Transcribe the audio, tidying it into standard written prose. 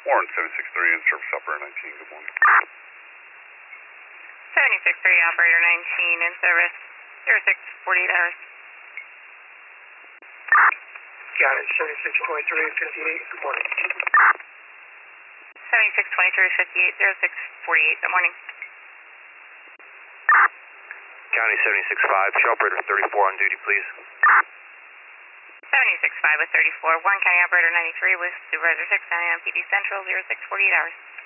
Warren 763 in service operator 19, good morning. 763 operator 19 in service, 0648 hours. Got it, 762358, good morning. 762358, 0648, good morning. County 765, show operator 34 on duty, please. 765 with 34, Warren County operator 93 with supervisor 6, 99 PD Central, 0648 hours.